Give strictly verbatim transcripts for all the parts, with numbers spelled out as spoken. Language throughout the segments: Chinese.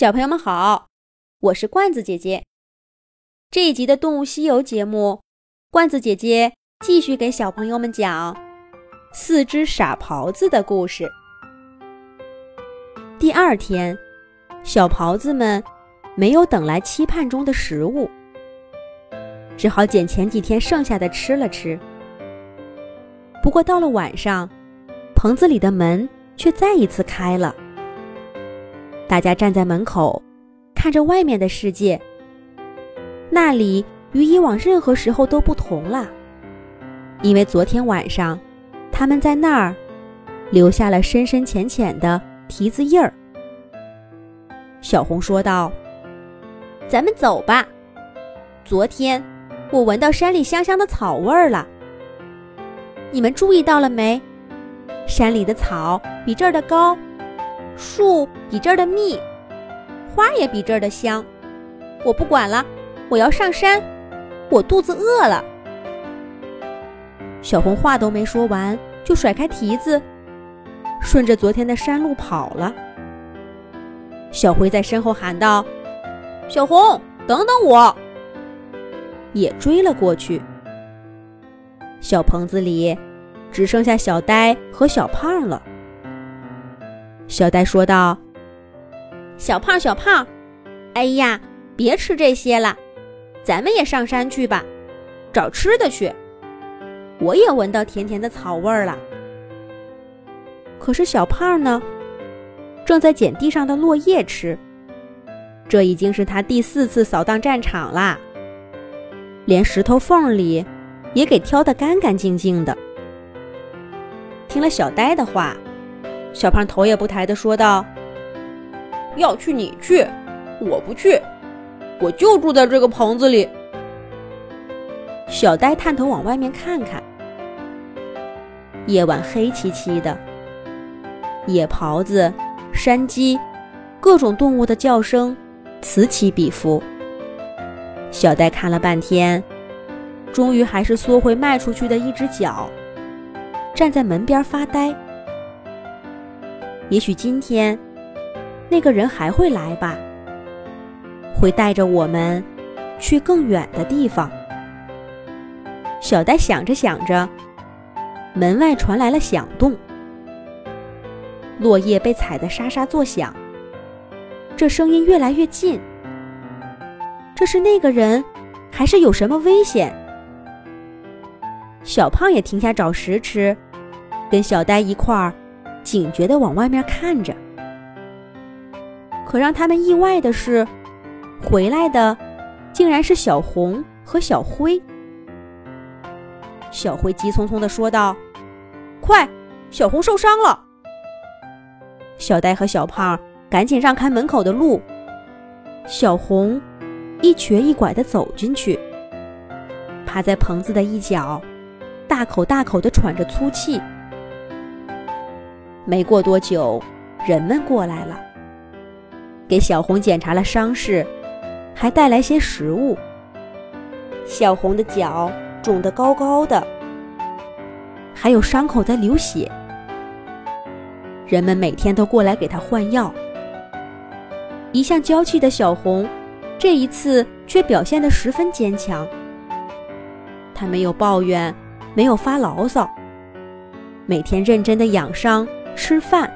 小朋友们好，我是罐子姐姐。这一集的动物西游节目，罐子姐姐继续给小朋友们讲四只傻狍子的故事。第二天，小狍子们没有等来期盼中的食物，只好捡前几天剩下的吃了吃。不过到了晚上，棚子里的门却再一次开了。大家站在门口，看着外面的世界，那里与以往任何时候都不同了，因为昨天晚上他们在那儿留下了深深浅浅的蹄子印儿。小红说道：咱们走吧，昨天我闻到山里香香的草味儿了。你们注意到了没？山里的草比这儿的高，树比这儿的密，花也比这儿的香。我不管了，我要上山，我肚子饿了。小红话都没说完，就甩开蹄子，顺着昨天的山路跑了。小灰在身后喊道：小红，等等我！也追了过去。小棚子里只剩下小呆和小胖了。小呆说道：小胖小胖，哎呀，别吃这些了，咱们也上山去吧，找吃的去。我也闻到甜甜的草味儿了。可是小胖呢，正在捡地上的落叶吃，这已经是他第四次扫荡战场啦，连石头缝里也给挑得干干净净的。听了小呆的话，小胖头也不抬地说道：要去你去，我不去，我就住在这个棚子里。小呆探头往外面看看，夜晚黑漆漆的，野狍子、山鸡，各种动物的叫声此起彼伏。小呆看了半天，终于还是缩回迈出去的一只脚，站在门边发呆。也许今天那个人还会来吧，会带着我们去更远的地方。小呆想着想着，门外传来了响动，落叶被踩得沙沙作响，这声音越来越近。这是那个人，还是有什么危险？小胖也停下找食吃，跟小呆一块儿警觉地往外面看着。可让他们意外的是，回来的竟然是小红和小灰。小灰急匆匆地说道：快，小红受伤了！小呆和小胖赶紧让开门口的路，小红一瘸一拐地走进去，趴在棚子的一角，大口大口地喘着粗气。没过多久，人们过来了，给小红检查了伤势，还带来些食物。小红的脚肿得高高的，还有伤口在流血。人们每天都过来给她换药。一向娇气的小红，这一次却表现得十分坚强。她没有抱怨，没有发牢骚，每天认真地养伤吃饭。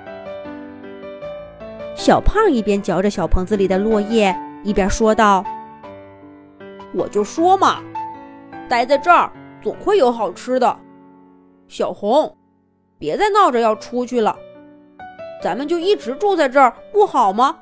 小胖一边嚼着小棚子里的落叶，一边说道：我就说嘛，待在这儿总会有好吃的。小红，别再闹着要出去了，咱们就一直住在这儿不好吗？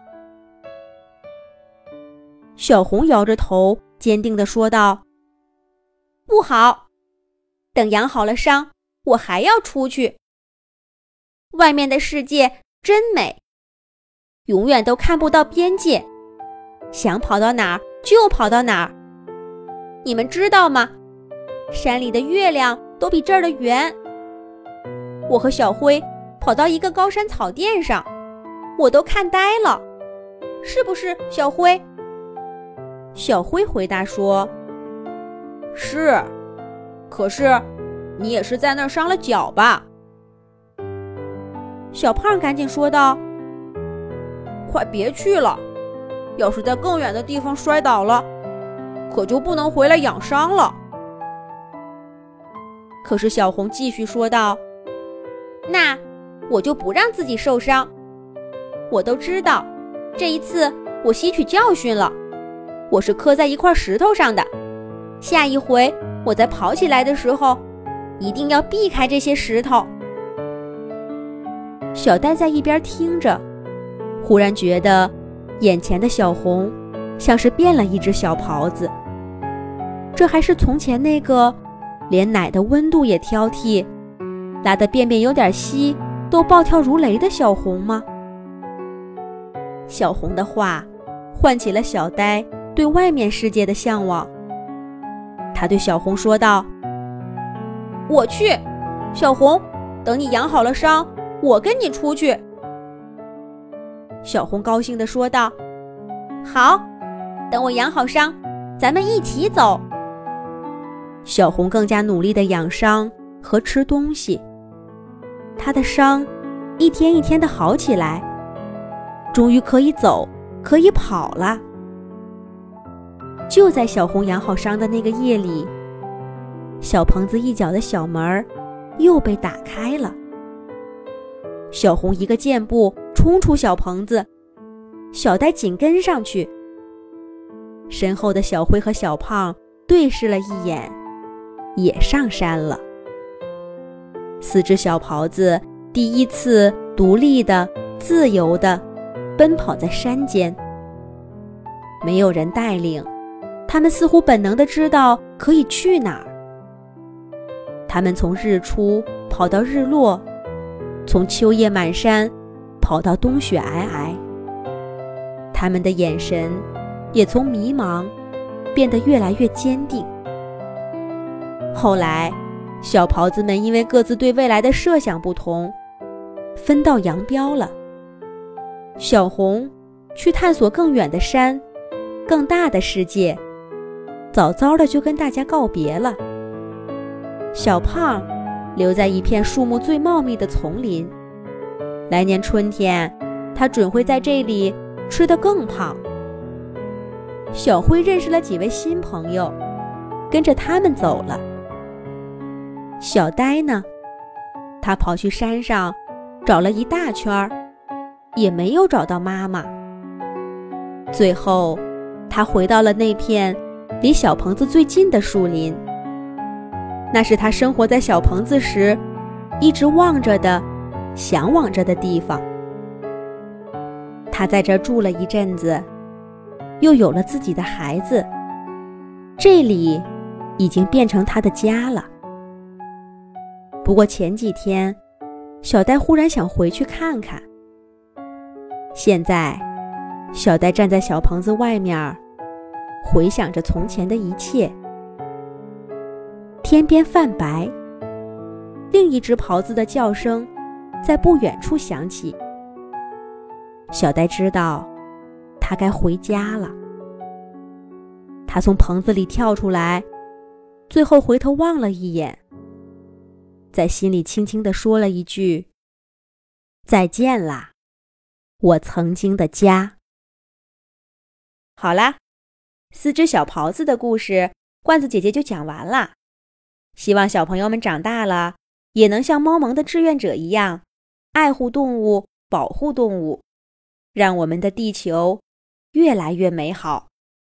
小红摇着头，坚定地说道：不好，等养好了伤，我还要出去。外面的世界真美，永远都看不到边界，想跑到哪儿就跑到哪儿。你们知道吗？山里的月亮都比这儿的圆。我和小灰跑到一个高山草甸上，我都看呆了，是不是小灰？小灰回答说：是，可是你也是在那儿伤了脚吧？小胖赶紧说道：快别去了， 要是在更远的地方摔倒了，可就不能回来养伤了。可是小红继续说道：那我就不让自己受伤，我都知道，这一次我吸取教训了，我是磕在一块石头上的，下一回我在跑起来的时候，一定要避开这些石头。小呆在一边听着，忽然觉得眼前的小红像是变了一只小狍子，这还是从前那个连奶的温度也挑剔，拉得便便有点稀都暴跳如雷的小红吗？小红的话唤起了小呆对外面世界的向往。他对小红说道：我去，小红，等你养好了伤，我跟你出去。小红高兴地说道：好，等我养好伤，咱们一起走。小红更加努力地养伤和吃东西，她的伤一天一天地好起来，终于可以走，可以跑了。就在小红养好伤的那个夜里，小棚子一角的小门又被打开了。小红一个箭步冲出小棚子，小呆紧跟上去。身后的小灰和小胖对视了一眼，也上山了。四只小狍子第一次独立的、自由的奔跑在山间，没有人带领，他们似乎本能地知道可以去哪儿。他们从日出跑到日落，从秋叶满山跑到冬雪皑皑。他们的眼神也从迷茫变得越来越坚定。后来，小狍子们因为各自对未来的设想不同，分道扬镳了。小红去探索更远的山，更大的世界，早早的就跟大家告别了。小胖留在一片树木最茂密的丛林，来年春天他准会在这里吃得更胖。小灰认识了几位新朋友，跟着他们走了。小呆呢，他跑去山上找了一大圈，也没有找到妈妈。最后他回到了那片离小棚子最近的树林，那是他生活在小棚子时一直望着的、向往着的地方。他在这儿住了一阵子，又有了自己的孩子，这里已经变成他的家了。不过前几天，小呆忽然想回去看看。现在，小呆站在小棚子外面，回想着从前的一切。天边泛白，另一只狍子的叫声在不远处响起。小呆知道，他该回家了。他从棚子里跳出来，最后回头望了一眼，在心里轻轻地说了一句：再见啦，我曾经的家。好啦，四只小狍子的故事，罐子姐姐就讲完了。希望小朋友们长大了，也能像猫盟的志愿者一样，爱护动物，保护动物，让我们的地球越来越美好。